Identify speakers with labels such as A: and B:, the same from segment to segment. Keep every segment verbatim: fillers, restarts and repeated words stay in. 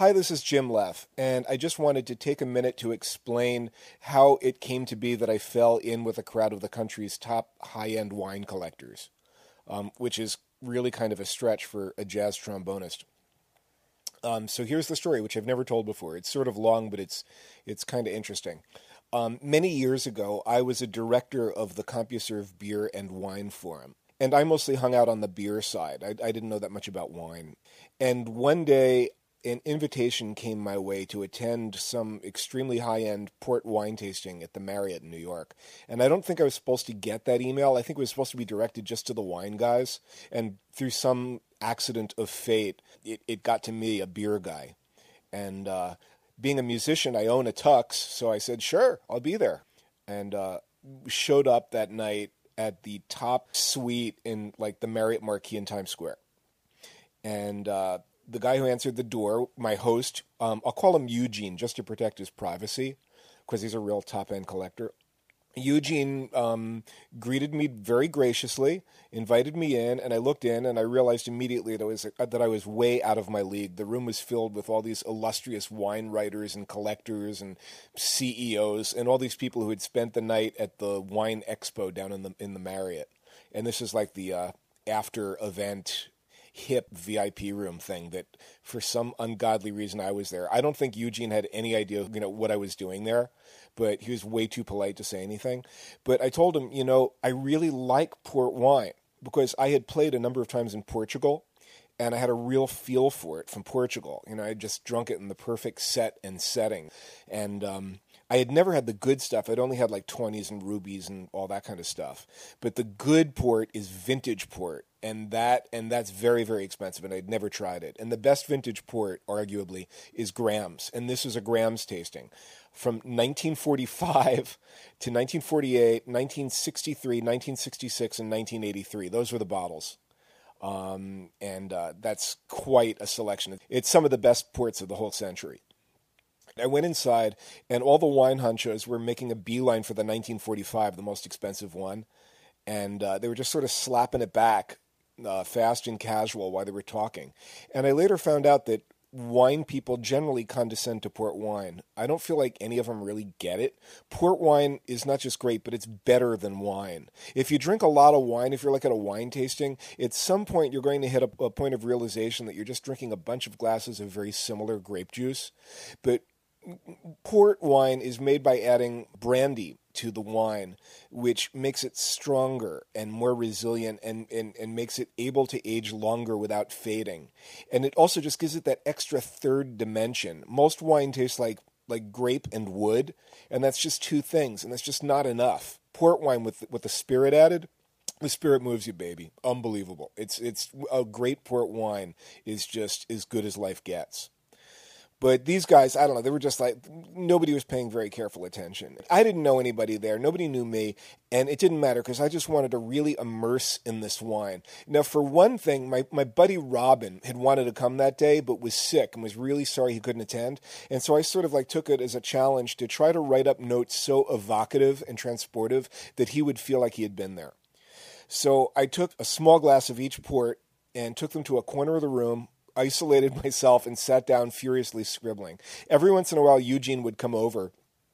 A: Hi, this is Jim Leff, and I just wanted to take a minute to explain how it came to be that I fell in with a crowd of the country's top high-end wine collectors, um, which is really kind of a stretch for a jazz trombonist. Um, so here's the story, which I've never told before. It's sort of long, but it's it's kind of interesting. Um, many years ago, I was a director of the CompuServe Beer and Wine Forum. And I mostly hung out on the beer side. I, I didn't know that much about wine. And one day, an invitation came my way to attend some extremely high-end port wine tasting at the Marriott in New York. And I don't think I was supposed to get that email. I think it was supposed to be directed just to the wine guys. And through some accident of fate, it, it got to me, a beer guy. And uh, being a musician, I own a tux, so I said, sure, I'll be there. And uh, showed up that night at the top suite in like the Marriott Marquis in Times Square. And uh, the guy who answered the door, my host, um, I'll call him Eugene just to protect his privacy because he's a real top-end collector. Eugene um, greeted me very graciously, invited me in, and I looked in and I realized immediately that I was, that I was way out of my league. The room was filled with all these illustrious wine writers and collectors and C E Os and all these people who had spent the night at the wine expo down in the in the Marriott. And this is like the uh, after event hip V I P room thing that for some ungodly reason I was there. I don't think Eugene had any idea, you know, what I was doing there, but he was way too polite to say anything. But I told him, you know, I really like port wine because I had played a number of times in Portugal and I had a real feel for it from Portugal. You know, I had just drunk it in the perfect set and setting. And um, I had never had the good stuff. I'd only had like twenties and rubies and all that kind of stuff. But the good port is vintage port. And that and that's very, very expensive, and I'd never tried it. And the best vintage port, arguably, is Graham's. And this is a Graham's tasting. From nineteen forty-five to nineteen forty-eight, nineteen sixty-three, nineteen sixty-six, and nineteen eighty-three. Those were the bottles. Um, and uh, that's quite a selection. It's some of the best ports of the whole century. I went inside, and all the wine hunchos were making a beeline for the nineteen forty-five, the most expensive one. And uh, they were just sort of slapping it back uh, fast and casual while they were talking. And I later found out that wine people generally condescend to port wine. I don't feel like any of them really get it. Port wine is not just great, but it's better than wine. If you drink a lot of wine, if you're like at a wine tasting, at some point you're going to hit a, a point of realization that you're just drinking a bunch of glasses of very similar grape juice. But port wine is made by adding brandy to the wine, which makes it stronger and more resilient and, and, and makes it able to age longer without fading. And it also just gives it that extra third dimension. Most wine tastes like, like grape and wood, and that's just two things, and that's just not enough. Port wine with with the spirit added, the spirit moves you, baby. Unbelievable. It's it's a great port wine is just as good as life gets. But these guys, I don't know, they were just like, nobody was paying very careful attention. I didn't know anybody there. Nobody knew me. And it didn't matter because I just wanted to really immerse in this wine. Now, for one thing, my, my buddy Robin had wanted to come that day, but was sick and was really sorry he couldn't attend. And so I sort of like took it as a challenge to try to write up notes so evocative and transportive that he would feel like he had been there. So I took a small glass of each port and took them to a corner of the room, isolated myself, and sat down furiously scribbling. Every once in a while, Eugene would come over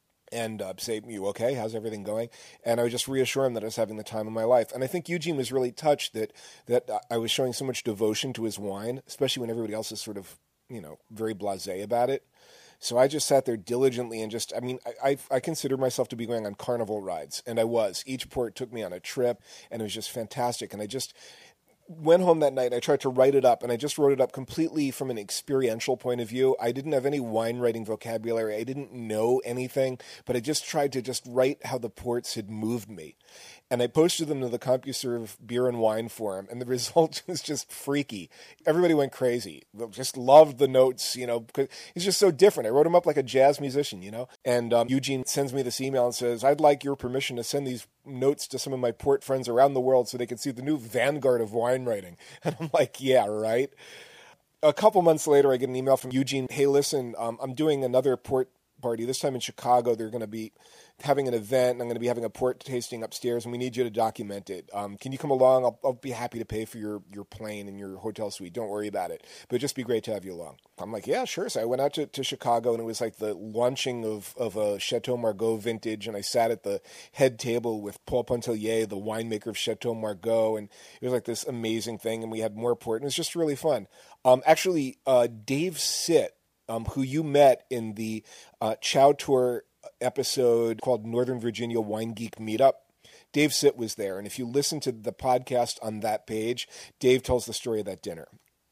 A: and uh, say, you okay? How's everything going? And I would just reassure him that I was having the time of my life. And I think Eugene was really touched that that I was showing so much devotion to his wine, especially when everybody else is sort of, you know, very blasé about it. So I just sat there diligently and just, I mean, I, I, I consider myself to be going on carnival rides, and I was. Each port took me on a trip, and it was just fantastic. And I just went home that night, I tried to write it up, and I just wrote it up completely from an experiential point of view. I didn't have any wine writing vocabulary. I didn't know anything, but I just tried to just write how the ports had moved me. And I posted them to the CompuServe Beer and Wine Forum, and the result was just freaky. Everybody went crazy. They just loved the notes, you know, because it's just so different. I wrote them up like a jazz musician, you know. And um, Eugene sends me this email and says, I'd like your permission to send these notes to some of my port friends around the world so they can see the new vanguard of wine writing. And I'm like, yeah, right. A couple months later, I get an email from Eugene. Hey, listen, um, I'm doing another port party. This time in Chicago, they're going to be having an event, and I'm going to be having a port tasting upstairs, and we need you to document it. Um, can you come along? I'll, I'll be happy to pay for your, your plane and your hotel suite. Don't worry about it. But it'd just be great to have you along. I'm like, yeah, sure. So I went out to, to Chicago, and it was like the launching of, of a Chateau Margaux vintage, and I sat at the head table with Paul Pontellier, the winemaker of Chateau Margaux, and it was like this amazing thing, and we had more port, and it was just really fun. Um, actually, uh, Dave Sitt, um, who you met in the uh, Chow Tour episode called Northern Virginia Wine Geek Meetup, Dave Sitt was there. And if you listen to the podcast on that page, Dave tells the story of that dinner.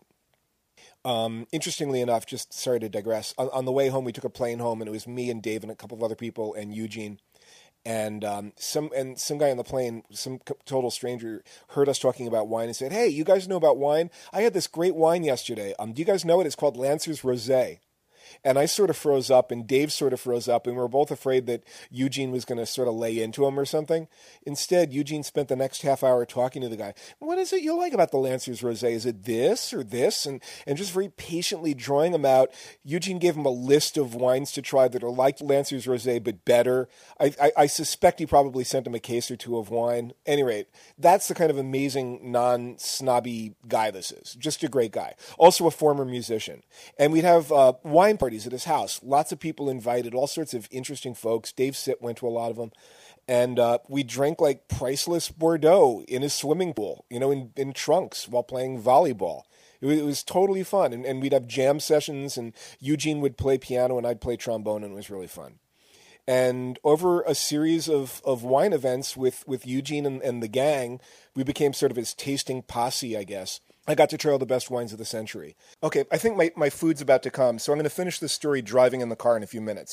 A: Um, interestingly enough, just sorry to digress, on, on the way home, we took a plane home, and it was me and Dave and a couple of other people and Eugene. And um, some and some guy on the plane, some total stranger, heard us talking about wine and said, "Hey, you guys know about wine? I had this great wine yesterday. Um, do you guys know it? It's called Lancer's Rosé." And I sort of froze up, and Dave sort of froze up, and we were both afraid that Eugene was going to sort of lay into him or something. Instead, Eugene spent the next half hour talking to the guy. What is it you like about the Lancer's Rosé? Is it this or this? And and just very patiently drawing him out. Eugene gave him a list of wines to try that are like Lancer's Rosé, but better. I, I, I suspect he probably sent him a case or two of wine. At any rate, that's the kind of amazing, non-snobby guy this is. Just a great guy. Also a former musician. And we'd have uh, wine parties at his house. Lots of people invited, all sorts of interesting folks. Dave Sitt went to a lot of them. And uh, we drank like priceless Bordeaux in his swimming pool, you know, in, in trunks while playing volleyball. It was, it was totally fun. And, and we'd have jam sessions, and Eugene would play piano and I'd play trombone, and it was really fun. And over a series of, of wine events with, with Eugene and, and the gang, we became sort of his tasting posse, I guess. I got to try all the best wines of the century. Okay, I think my, my food's about to come, so I'm going to finish this story driving in the car in a few minutes.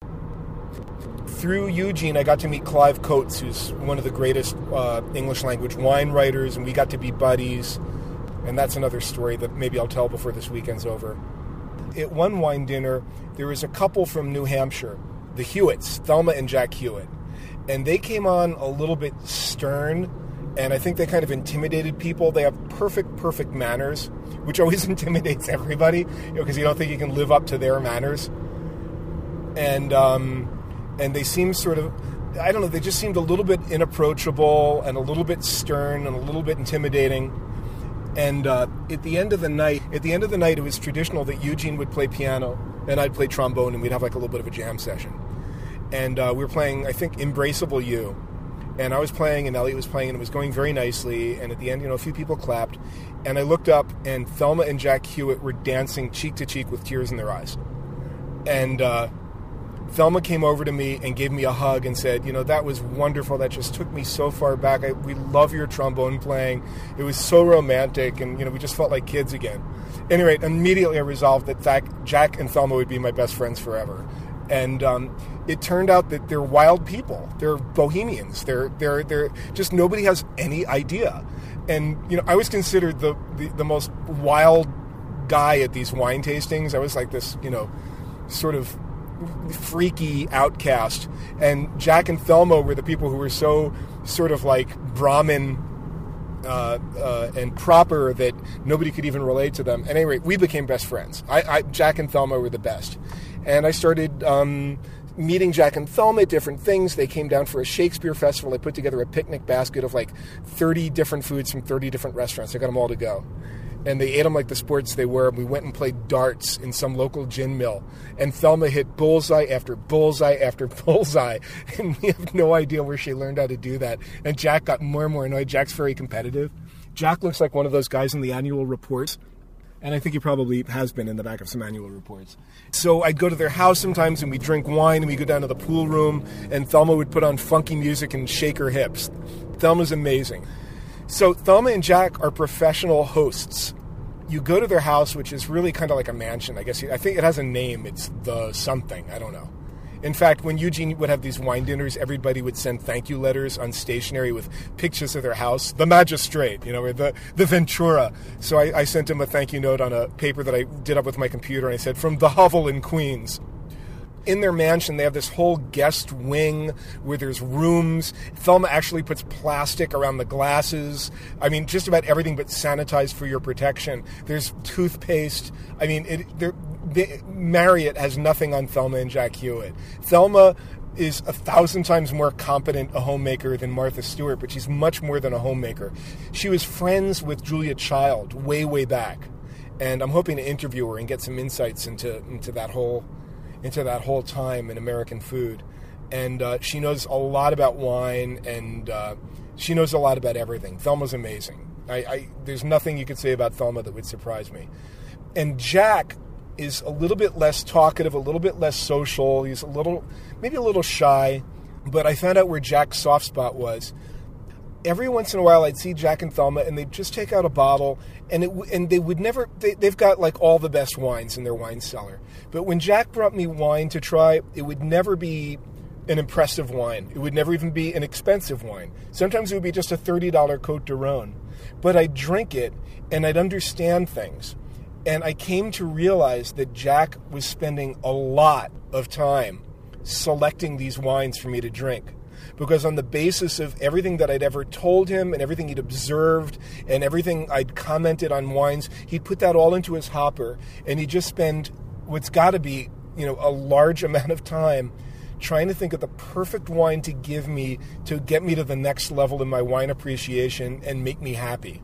A: Through Eugene, I got to meet Clive Coates, who's one of the greatest uh, English language wine writers, and we got to be buddies. And that's another story that maybe I'll tell before this weekend's over. At one wine dinner, there was a couple from New Hampshire, the Hewitts, Thelma and Jack Hewitt. And they came on a little bit stern, and I think they kind of intimidated people. They have perfect, perfect manners, which always intimidates everybody, you know, because you don't think you can live up to their manners. And um, and they seem sort of, I don't know, they just seemed a little bit inapproachable and a little bit stern and a little bit intimidating. And uh, at the end of the night, at the end of the night, it was traditional that Eugene would play piano and I'd play trombone, and we'd have like a little bit of a jam session. And uh, we were playing, I think, Embraceable You. And I was playing, and Elliot was playing, and it was going very nicely. And at the end, you know, a few people clapped. And I looked up, and Thelma and Jack Hewitt were dancing cheek to cheek with tears in their eyes. And uh, Thelma came over to me and gave me a hug and said, you know, that was wonderful. That just took me so far back. I, we love your trombone playing. It was so romantic, and, you know, we just felt like kids again. Anyway, immediately I resolved that Jack and Thelma would be my best friends forever. And um, it turned out that they're wild people. They're bohemians. They're they're they're just, nobody has any idea. And you know, I was considered the, the, the most wild guy at these wine tastings. I was like this, you know, sort of freaky outcast. And Jack and Thelma were the people who were so sort of like Brahmin uh, uh, and proper that nobody could even relate to them. At any rate, we became best friends. I, I Jack and Thelma were the best. And I started um, meeting Jack and Thelma at different things. They came down for a Shakespeare festival. I put together a picnic basket of like thirty different foods from thirty different restaurants. I got them all to go. And they ate them like the sports they were. And we went and played darts in some local gin mill. And Thelma hit bullseye after bullseye after bullseye. And we have no idea where she learned how to do that. And Jack got more and more annoyed. Jack's very competitive. Jack looks like one of those guys in the annual reports. And I think he probably has been in the back of some annual reports. So I'd go to their house sometimes, and we'd drink wine, and we'd go down to the pool room, and Thelma would put on funky music and shake her hips. Thelma's amazing. So Thelma and Jack are professional hosts. You go to their house, which is really kind of like a mansion, I guess. I think it has a name. It's the something. I don't know. In fact, when Eugene would have these wine dinners, everybody would send thank you letters on stationery with pictures of their house. The Magistrate, you know, or the, the Ventura. So I, I sent him a thank you note on a paper that I did up with my computer, and I said, from the Hovel in Queens. In their mansion, they have this whole guest wing where there's rooms. Thelma actually puts plastic around the glasses. I mean, just about everything but sanitized for your protection. There's toothpaste. I mean, it, the, Marriott has nothing on Thelma and Jack Hewitt. Thelma is a thousand times more competent a homemaker than Martha Stewart, but she's much more than a homemaker. She was friends with Julia Child way, way back, and I'm hoping to interview her and get some insights into into that whole into that whole time in American food. And uh, she knows a lot about wine, and uh, she knows a lot about everything. Thelma's amazing. I, I, there's nothing you could say about Thelma that would surprise me. And Jack is a little bit less talkative, a little bit less social. He's a little, maybe a little shy. But I found out where Jack's soft spot was. Every once in a while, I'd see Jack and Thelma, and they'd just take out a bottle, and it and they would never. They, they've got like all the best wines in their wine cellar. But when Jack brought me wine to try, it would never be an impressive wine. It would never even be an expensive wine. Sometimes it would be just a thirty dollars Côte de Rhône. But I'd drink it, and I'd understand things. And I came to realize that Jack was spending a lot of time selecting these wines for me to drink. Because on the basis of everything that I'd ever told him and everything he'd observed and everything I'd commented on wines, he'd put that all into his hopper, and he'd just spend what's got to be, you know, a large amount of time trying to think of the perfect wine to give me to get me to the next level in my wine appreciation and make me happy.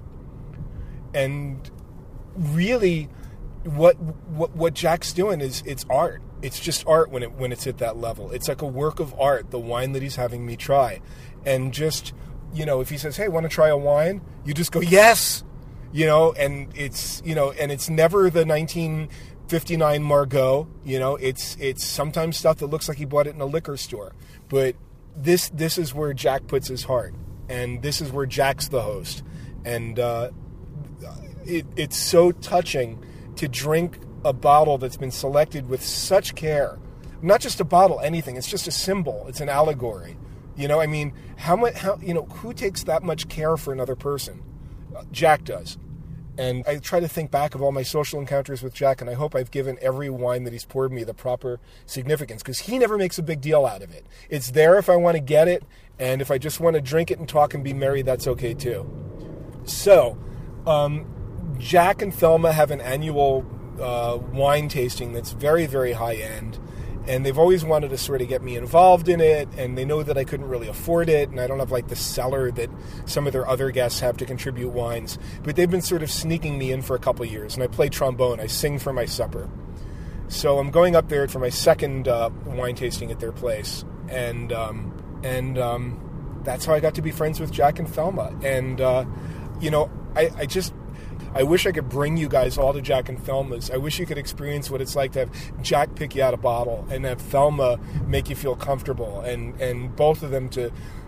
A: And really, what what what Jack's doing is it's art. It's just art when it when it's at that level. It's like a work of art, the wine that he's having me try. And just, you know, if he says, "Hey, want to try a wine?" you just go, "Yes." You know, and it's, you know, and it's never the nineteen fifty-nine Margaux, you know, it's it's sometimes stuff that looks like he bought it in a liquor store. But this this is where Jack puts his heart, and this is where Jack's the host. And uh, it, it's so touching to drink a bottle that's been selected with such care. Not just a bottle, anything. It's just a symbol. It's an allegory. You know, I mean, how much? How you know, who takes that much care for another person? Uh, Jack does. And I try to think back of all my social encounters with Jack, and I hope I've given every wine that he's poured me the proper significance, because he never makes a big deal out of it. It's there if I want to get it, and if I just want to drink it and talk and be merry, that's okay too. So, um, Jack and Thelma have an annual uh, wine tasting that's very, very high-end, and they've always wanted to sort of get me involved in it, and they know that I couldn't really afford it, and I don't have like the cellar that some of their other guests have to contribute wines. But they've been sort of sneaking me in for a couple of years, and I play trombone. I sing for my supper. So I'm going up there for my second uh, wine tasting at their place, and um, and um, that's how I got to be friends with Jack and Thelma. And uh, you know, I, I just. I wish I could bring you guys all to Jack and Thelma's. I wish you could experience what it's like to have Jack pick you out a bottle and have Thelma make you feel comfortable, and, and both of them to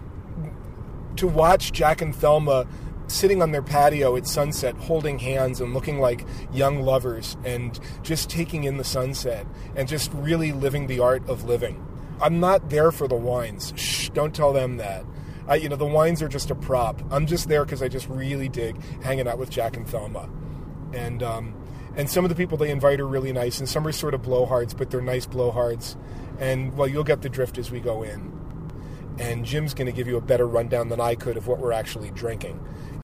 A: to watch Jack and Thelma sitting on their patio at sunset, holding hands and looking like young lovers, and just taking in the sunset and just really living the art of living. I'm not there for the wines. Shh, don't tell them that. I, you know, the wines are just a prop. I'm just there because I just really dig hanging out with Jack and Thelma. And um, and some of the people they invite are really nice, and some are sort of blowhards, but they're nice blowhards. And, well, you'll get the drift as we go in. And Jim's going to give you a better rundown than I could of what we're actually drinking.